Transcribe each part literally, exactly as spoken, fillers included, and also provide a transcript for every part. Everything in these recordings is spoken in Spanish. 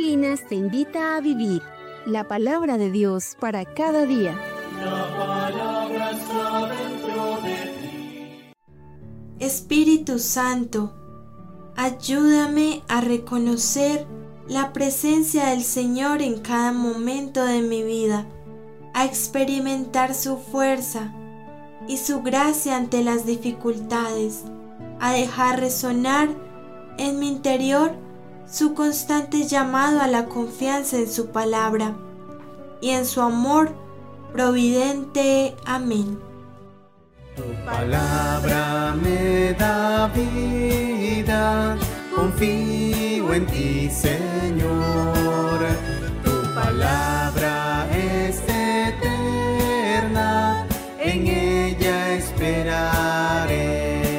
Filipinas te invita a vivir la palabra de Dios para cada día. La palabra está dentro de ti. Espíritu Santo, ayúdame a reconocer la presencia del Señor en cada momento de mi vida, a experimentar su fuerza y su gracia ante las dificultades, a dejar resonar en mi interior su constante llamado a la confianza en su palabra y en su amor providente. Amén. Tu palabra me da vida, confío en ti, Señor. Tu palabra es eterna, en ella esperaré.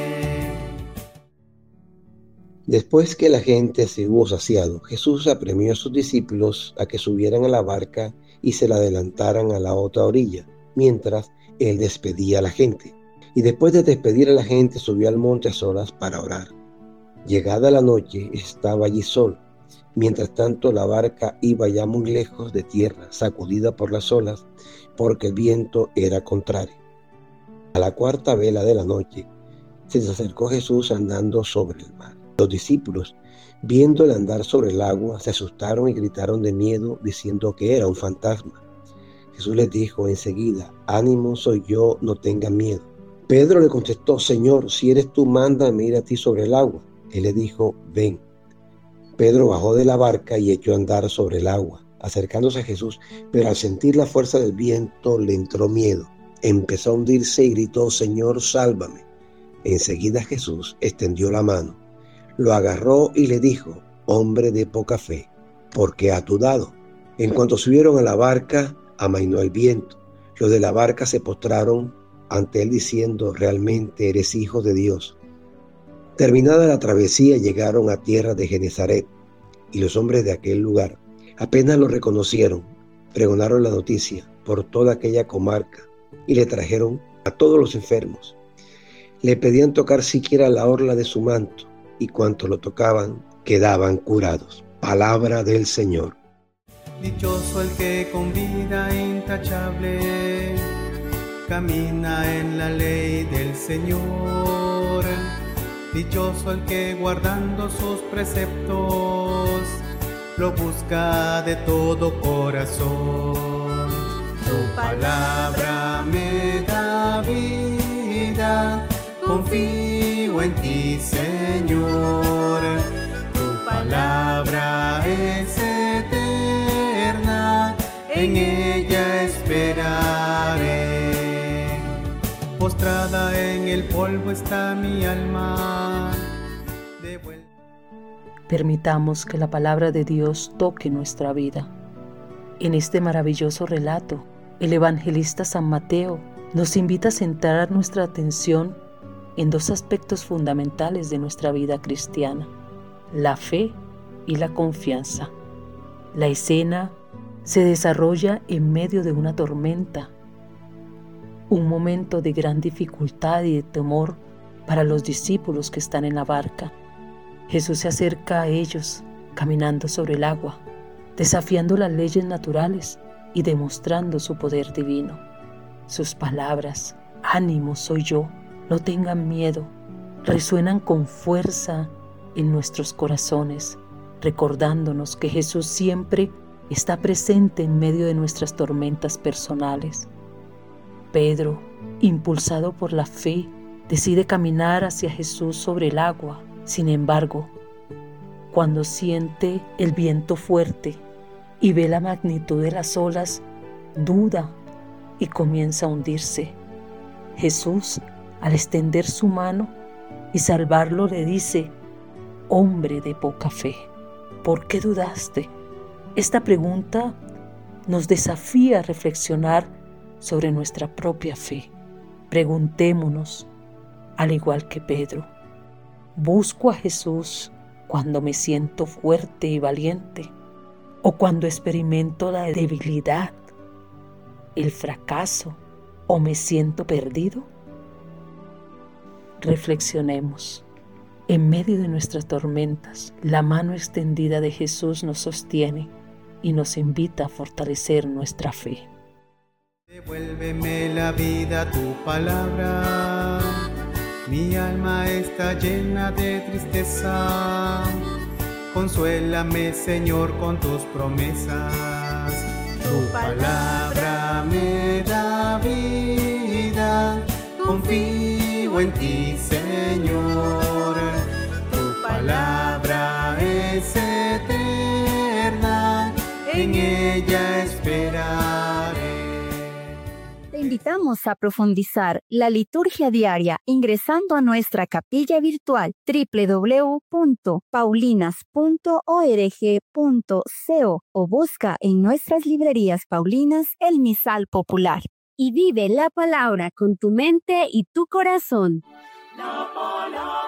Después que la gente se hubo saciado, Jesús apremió a sus discípulos a que subieran a la barca y se la adelantaran a la otra orilla, mientras él despedía a la gente. Y después de despedir a la gente, subió al monte a solas para orar. Llegada la noche, estaba allí solo. Mientras tanto, la barca iba ya muy lejos de tierra, sacudida por las olas, porque el viento era contrario. A la cuarta vela de la noche, se les acercó Jesús andando sobre el mar. Los discípulos, viéndole andar sobre el agua, se asustaron y gritaron de miedo, diciendo que era un fantasma. Jesús les dijo enseguida: ánimo, soy yo, no tengan miedo. Pedro le contestó: Señor, si eres tú, mándame ir a ti sobre el agua. Él le dijo: ven. Pedro bajó de la barca y echó a andar sobre el agua, acercándose a Jesús, pero al sentir la fuerza del viento le entró miedo. Empezó a hundirse y gritó: Señor, sálvame. Enseguida Jesús extendió la mano, lo agarró y le dijo: hombre de poca fe, ¿por qué has dudado? En cuanto subieron a la barca, amainó el viento. Los de la barca se postraron ante él diciendo: realmente eres hijo de Dios. Terminada la travesía, llegaron a tierra de Genezaret, y los hombres de aquel lugar apenas lo reconocieron, pregonaron la noticia por toda aquella comarca y le trajeron a todos los enfermos. Le pedían tocar siquiera la orla de su manto, y cuantos lo tocaban quedaban curados. Palabra del Señor. Dichoso el que con vida intachable camina en la ley del Señor. Dichoso el que guardando sus preceptos lo busca de todo corazón. Tu palabra me da vida, confío en ti, Señor. Tu palabra es eterna, en ella esperaré. Postrada en el polvo está mi alma. De vuelta. Permitamos que la palabra de Dios toque nuestra vida. En este maravilloso relato, el evangelista San Mateo nos invita a centrar nuestra atención en dos aspectos fundamentales de nuestra vida cristiana: la fe y la confianza. La escena se desarrolla en medio de una tormenta, un momento de gran dificultad y de temor para los discípulos que están en la barca. Jesús se acerca a ellos caminando sobre el agua, desafiando las leyes naturales y demostrando su poder divino. Sus palabras: ánimo, soy yo, no tengan miedo, resuenan con fuerza en nuestros corazones, recordándonos que Jesús siempre está presente en medio de nuestras tormentas personales. Pedro, impulsado por la fe, decide caminar hacia Jesús sobre el agua. Sin embargo, cuando siente el viento fuerte y ve la magnitud de las olas, duda y comienza a hundirse. Jesús, al extender su mano y salvarlo, le dice: hombre de poca fe, ¿por qué dudaste? Esta pregunta nos desafía a reflexionar sobre nuestra propia fe. Preguntémonos, al igual que Pedro, ¿busco a Jesús cuando me siento fuerte y valiente? ¿O cuando experimento la debilidad, el fracaso o me siento perdido? Reflexionemos. En medio de nuestras tormentas, la mano extendida de Jesús nos sostiene y nos invita a fortalecer nuestra fe. Devuélveme la vida, tu palabra. Mi alma está llena de tristeza. Consuélame, Señor, con tus promesas. Tu palabra me da vida. Confío en ti, Señor. Tu palabra es eterna. En ella esperaré. Te invitamos a profundizar la liturgia diaria ingresando a nuestra capilla virtual doble u doble u doble u punto paulinas punto org punto co o busca en nuestras librerías paulinas el misal popular. Y vive la palabra con tu mente y tu corazón. La palabra.